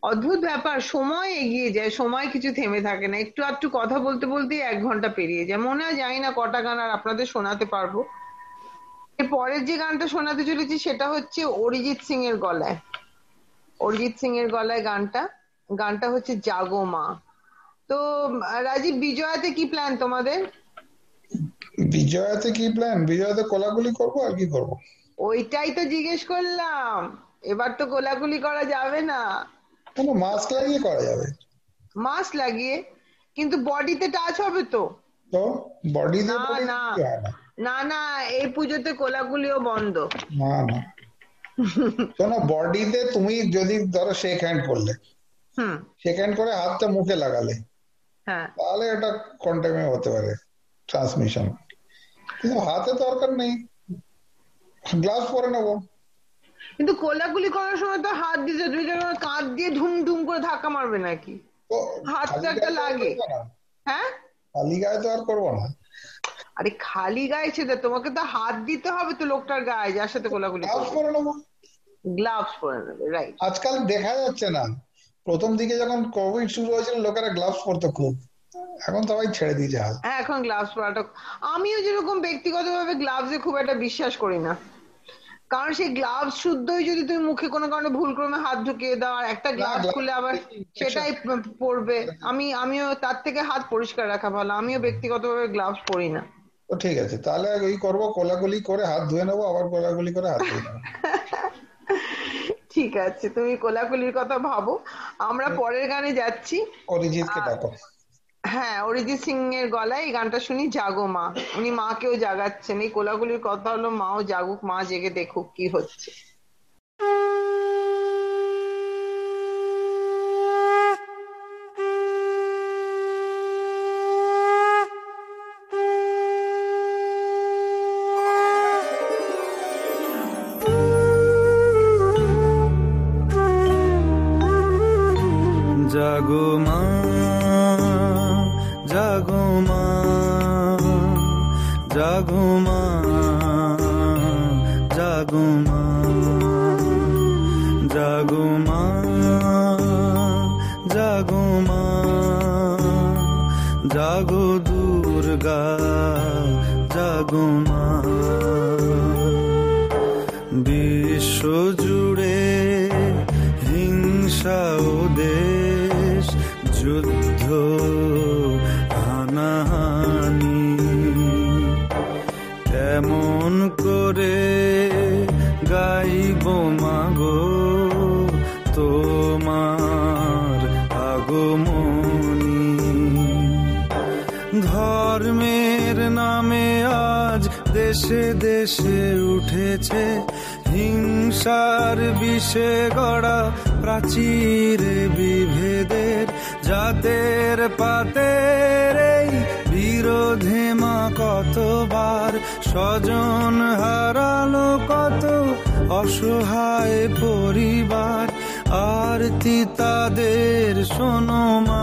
অদ্ভুত ব্যাপার, সময় এগিয়ে যায়, সময় কিছু থেমে থাকে না, একটু একটু কথা বলতে বলতেই 1 ঘন্টা পেরিয়ে যায়। মনে হয় জানি না কটা গান আর আপনাদের শোনাতে পারবো। এর পরের যে গানটা শোনাতে চলেছি সেটা হচ্ছে অরিজিৎ সিং এর গলায়। অরিজিৎ সিং এর গলায় গানটা হচ্ছে জাগো মা। তো রাজীব, বিজয়াতে কি প্ল্যান তোমাদের? বিজয়াতে কি প্ল্যান? বিজয়াতে কোলাকুলি করবো আর কি করবো। ওইটাই তো জিজ্ঞেস করলাম, এবার তো কোলাকুলি করা যাবে না। কোনো মাস্ক লাগিয়ে করা যাবে। মাস্ক লাগিয়ে? কিন্তু বডিতে টাচ হবে তো? তো বডিতে না না না, এই পুজোতে কোলাকুলিও বন্ধ। না না, শোনো, বডিতে তুমি যদি ধরো শেক হ্যান্ড করলে, শেক হ্যান্ড করে হাতটা মুখে লাগালে, তাহলে এটা কন্টামিনেট হতে পারে, ট্রান্সমিশন। কিন্তু হাতে দরকার নেই, গ্লাভস পরে নেবো। কিন্তু কোলাকুলি করার সময় তো হাত দিতে, তুমি যখন কাঁধ দিয়ে ধুম ধুম করে ধাক্কা মারবে নাকি? হাত তো একটা লাগে। হ্যাঁ, খালি গায়ে তো আর করবো না। আরে খালি গায়ে সেটা, তোমাকে তো হাত দিতে হবে তো লোকটার গায়ে যার সাথে কোলাকুলি। গ্লাভস পরে নেবো। গ্লাভস পরে নেবে, রাইট। আজকাল দেখা যাচ্ছে না, প্রথম দিকে যখন কোভিড শুরু হয়েছিল লোকেরা গ্লাভস পরতো খুব, এখন সবাই ছেড়ে দিয়েছে হাত। হ্যাঁ, এখন গ্লাভস পরাটা, আমিও যেরকম ব্যক্তিগতভাবে গ্লাভসে খুব একটা বিশ্বাস করি না, কারণ সেই গ্লাভস শুদ্ধই যদি তুমি মুখে কোনো কারণে ভুল ক্রমে হাত ঢুকিয়ে দাও, আর একটা গ্লাভস খুলে আবার সেটাই পরবে, আমিও তার থেকে হাত পরিষ্কার রাখা ভালো। আমিও ব্যক্তিগতভাবে গ্লাভস পরি না। তো ঠিক আছে, তাহলে ওই করবো, কোলাকুলি করে হাত ধুয়ে নেবো, আবার কোলাকুলি করে হাত ধুয়ে নেবো। ঠিক আছে, তুমি কোলাকুলির কথা ভাবো। আমরা পরের গানে যাচ্ছি। অরিজিৎকে ডাকো। হ্যাঁ, অরিজিৎ সিং এর গলায় এই গানটা শুনি, জাগো মা। উনি মাকেও জাগাচ্ছেন। এই কোলাকুলির কথা হলো মাও জাগুক, মা জেগে দেখুক কি হচ্ছে। জাগো মা, জাগো মা, জাগো মা, জাগো মা, জাগো মা, জাগো মা, জাগো দুর্গা, জাগো মা। বিশ্ব জুড়ে হিংসা ও দেশ, যুদ্ধ হানাহানি, কেমন করে গাইব মাগো তোমার আগমনী। ধর্মের নামে আজ দেশে দেশে উঠেছে হিংসার বিষে গড়া প্রাচীর বিভেদের, জাতের পাতের এই বিরোধে মা কতবার স্বজন হারালো কত অসহায় পরিবার। আরতি তাদের শোনো মা,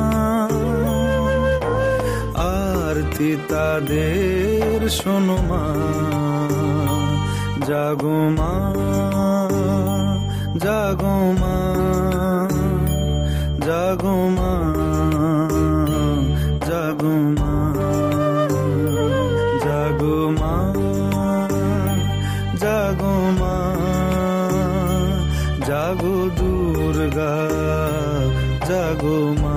আরতি তাদের শোনো মা। জাগো মা, জাগো মা, জাগো মা, জাগো মা, জাগো মা, জাগো মা, জাগো দুর্গা, জাগো মা।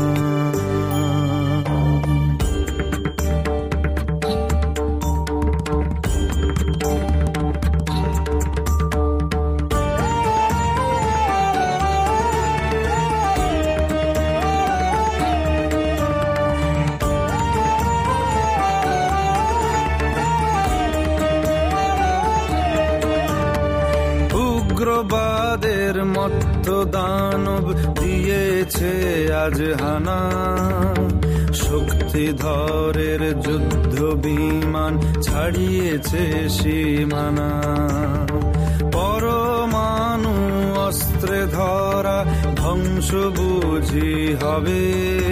উগ্রবাদের মত্ত দানব দিয়েছে আজ হানা, শক্তিধরের যুদ্ধ বিমান ছাড়িয়েছে সীমানা। পরমাণু অস্ত্রে ধরা ধ্বংস বুঝি হবে,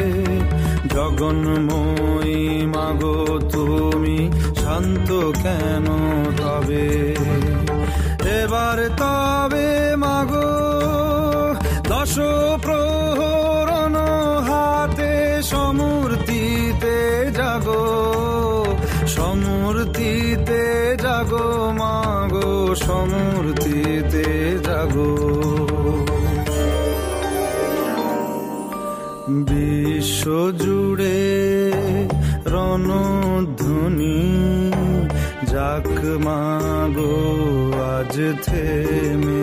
জগন্ময়ী মাগো তুমি শান্ত কেন তবে। এবার তবে মাগো 10 আসো প্রহরণ হাতে সমূর্তিতে জাগো, সমূর্তিতে জাগো মাগো, সমূর্তিতে জাগো। বিশ্ব জুড়ে রণধ্বনি যাক মাগো আজ থেমে,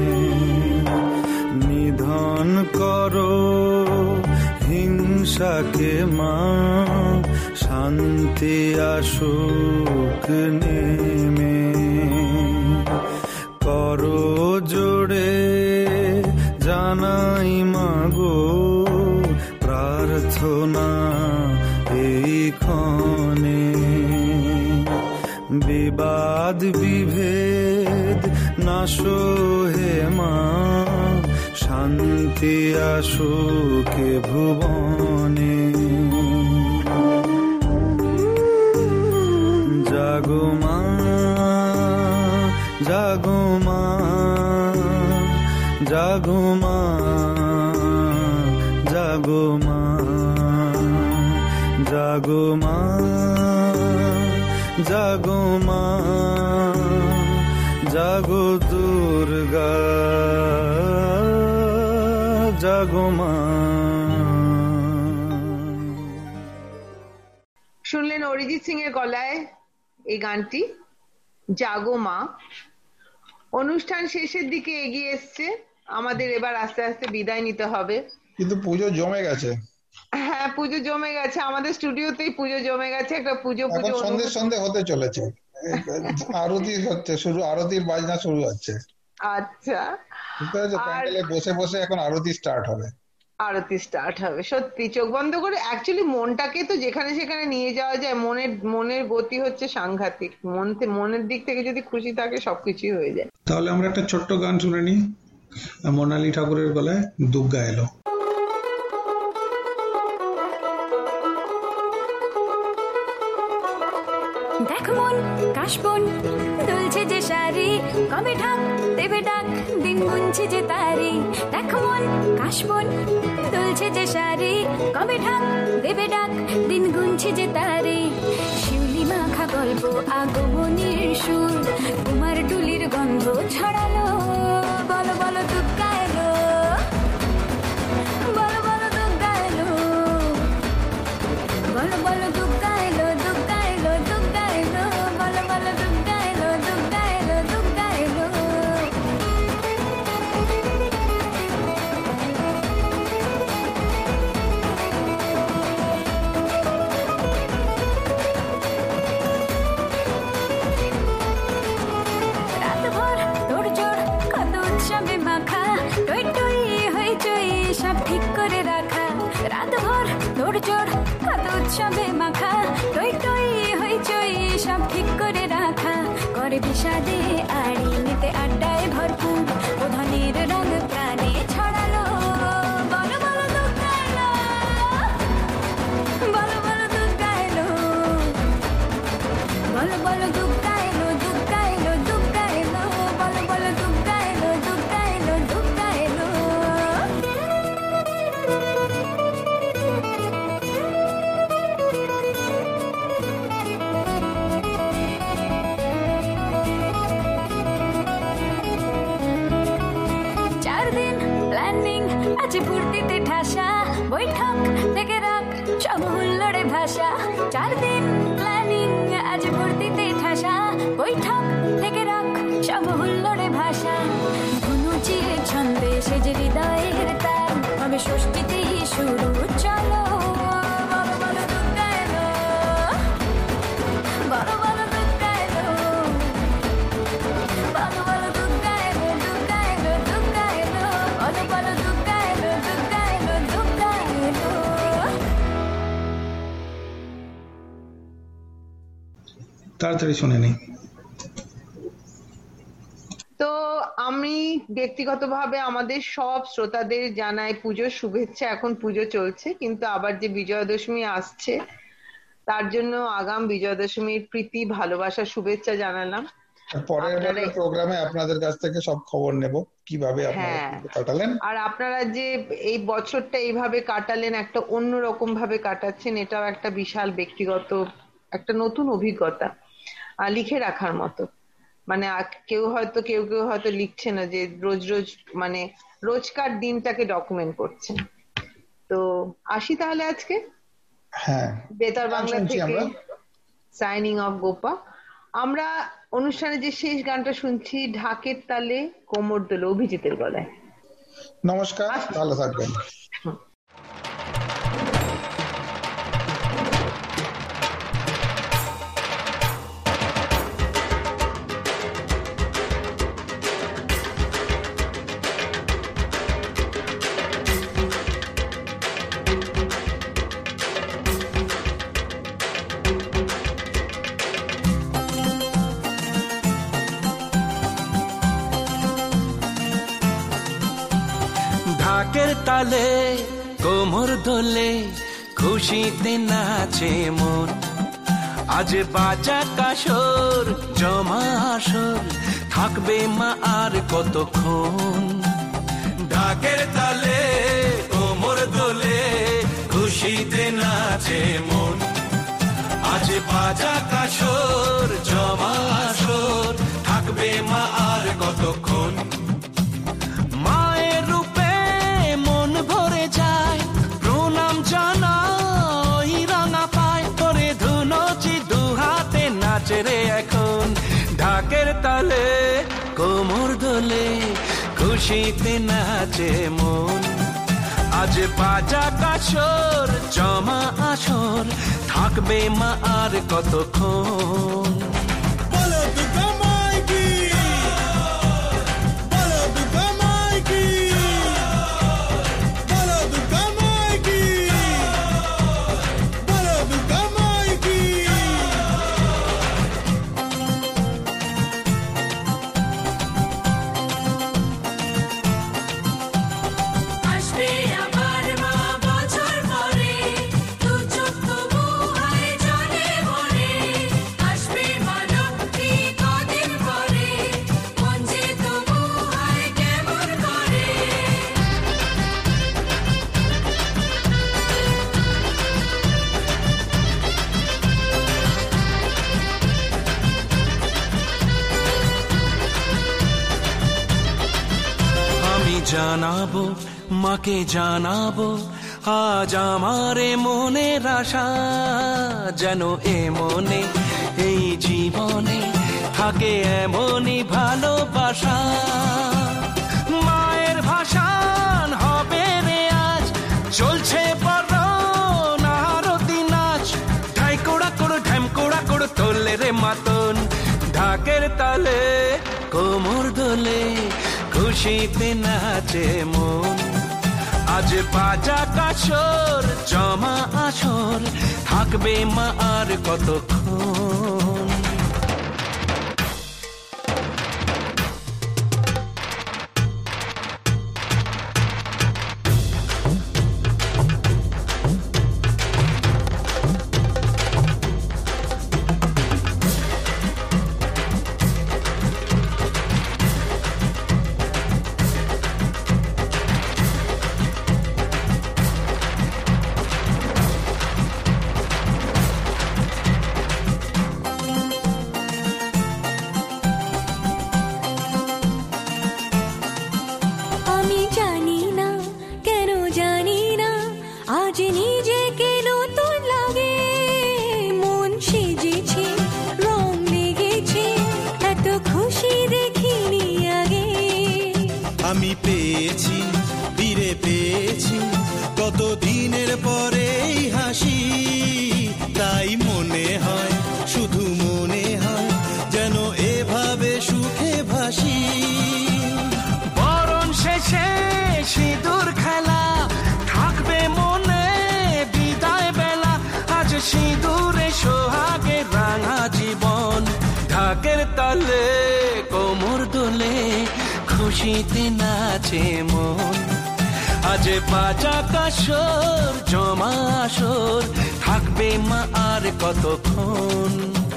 নিধন করো হিংসাকে মা, শান্তি আসুক নেমে। করো জোড়ে জানাই মাগো প্রার্থনা এই ক্ষণে, বিবাদ বিভেদ নাশো হে মা, শান্তি আসুক ভুবনে। জাগো মা, জাগো মা, জাগো মা, জাগো মা, জাগো মা, জাগো মা, জাগো দুর্গা, জাগো মা। শুনলেন অরিজিৎ সিং এর গলায় এই গানটি জাগো মা। অনুষ্ঠান শেষের দিকে এগিয়ে এসছে, আমাদের এবার আস্তে আস্তে বিদায় নিতে হবে। কিন্তু পুজো জমে গেছে। হ্যাঁ, পুজো জমে গেছে, আমাদের স্টুডিওতেই পুজো জমে গেছে, একটা পুজো পুজো এখন সন্ধে সন্ধে হতে চলেছে, আরতি হচ্ছে, শুরু আরতির বাজনা শুরু হচ্ছে। আচ্ছা, বুঝতে পেরেছো? প্যান্ডেলে বসে বসে এখন আরতি স্টার্ট হবে। আরতি স্টার্ট হবে। সত্যি চোখ বন্ধ করে অ্যাকচুয়ালি মনটাকে তো যেখানে সেখানে নিয়ে যাওয়া যায়। মনের গতি হচ্ছে সাংঘাতিক। মনের দিক থেকে যদি খুশি থাকে সবকিছুই হয়ে যায়। তাহলে আমরা একটা ছোট্ট গান শুনে নিই, মোনালি ঠাকুরের গলায় দুর্গা এলো। দেখ মন কাশবন দুলছে যে শাড়ি, কবে ঢাক দেবে ডাক দিন গুনছে যে তারি। দেখ মন কাশবন দুলছে যে শাড়ি, কবে ঢাক দেবে ডাক দিন গুনছে যে তারি। শিউলি মাখা গল্প আগমনীর সুর, কুমার ডুলির গন্ধ ছড়ালো, বলো বলো দুর্গা এলো, বলো বলো দুর্গা এলো, বলো বলো দুর্গা এলো, দুর্গা এলো, দুর্গা এলো, বলো বলো দুর্গা এলো, দুর্গা এলো, দুর্গা এলো। রাতভর তোড়জোড় কত উৎসবে মাখা, টই টই হইচই সব ঠিক করে রাখা। রাতভর তোড়জোড় কত উৎসবে মাখা, টই টই হইচই সব ঠিক করে রাখা। করে বিষাদে আড়ি নিতে আড্ডায় ভরপুর, ধনের রঙ প্রাণে ছড়ালো, বলো বলো দুর্গা এলো, বলো বলো দুর্গা এলো, বলো বলো দুর্গা এলো, দুর্গা এলো, দুর্গা এলো, বলো বলো দুর্গা এলো, দুর্গা এলো, দুর্গা এলো। আছে ফুর্তিতে ঠাসা, বৈঠক থেকে রাখ সব হুল্লোড়ে ভাষা। 4 দিন প্ল্যানিং আজ ফুর্তিতে ঠাসা, বৈঠক থেকে রাখ সব হুল্লোড়ে ভাষা। ধনুচির ছন্দে সেজে হৃদয়ের তার, হবে ষষ্ঠীতেই শুরু চলো, বলো বলো দুর্গা এলো, বলো বলো দুর্গা এলো, বলো বলো দুর্গা এলো, দুর্গা এলো, দুর্গা এলো, বলো বলো দুর্গা এলো, দুর্গা এলো, দুর্গা এলো। তাড়াতাড়ি শুনে নেই। তো আমি ব্যক্তিগতভাবে আমাদের সব শ্রোতাদের জানাই পুজোর শুভেচ্ছা। এখন পুজো চলছে, কিন্তু আবার যে বিজয়া দশমী আসছে তার জন্য আগাম বিজয়া দশমীর প্রীতি ভালোবাসা শুভেচ্ছা জানালাম। পরের প্রোগ্রামে আপনাদের কাছ থেকে সব খবর নেব কিভাবে আপনারা কাটালেন, আর আপনারা যে এই বছরটা এইভাবে কাটালেন, একটা অন্যরকম ভাবে কাটাচ্ছেন, এটাও একটা বিশাল ব্যক্তিগত একটা নতুন অভিজ্ঞতা, লিখে রাখার মতো। মানে কেউ হয়তো লিখছে না যে রোজ রোজ মানে রোজকার দিনটাকে ডকুমেন্ট করছেন। তো আসি তাহলে আজকে। হ্যাঁ, বেতার বাংলা থেকে সাইনিং অফ গোপা। আমরা অনুষ্ঠানে যে শেষ গানটা শুনছি ঢাকের তালে কোমর দোলে, অভিজিতের গলায়। নমস্কার, ভালো থাকবেন। ঢাকের তালে কোমর দোলে খুশিতে নাচে মন, আজ বাজা কাসর জমা আসর থাকবে মা আর কতক্ষণ। ঢাকের তালে কোমর দোলে খুশিতে নাচে মন, আজ বাজা কাসর জমা আসর থাকবে মা আর কতক্ষণ। মায়ের রূপে মন ভরে যায়, প্রণাম জানাই রাঙা পায় করে ধুনচি দুহাতে নাচে রে এখন। ঢাকের তালে কোমর দোলে খুশিতে নাচে মন, আজ বাজা কাসর জমা আসর থাকবে মা আর কতক্ষণ। জানাবো মাকে জানাবো আজ আমারে মনের আশা, যেন এ মনে এই জীবনে থাকে এমনই ভালোবাসা। মায়ের ভাষান হবে রে আজ, চলছে বড় নারতি নাচ, ঢাই কোড়া কোড়ো ঢ্যাম কোড়া কোড়ো তোলে রে মাতন। ঢাকের তালে কোমর দোলে খুশিতে নাচে মন, আজ বাজা কাসর জমা আসর থাকবে মা আর কতক্ষণ। আমি পেয়েছি ফিরে পেয়েছি কত দিনের পরে হাসি, তাই মনে হয় শুধু মনে হয় যেন এভাবে সুখে ভাসি। বরণ শেষে সিঁদুর খেলা থাকবে মনে বিদায় বেলা, আজ সিঁদুরে সোহাগে রাঙা জীবন। ঢাকের তালে কোমর দোলে খুশিতে নাচে মন, আজ বাজা কাসর জমা আসর থাকবে মা আর কতক্ষণ।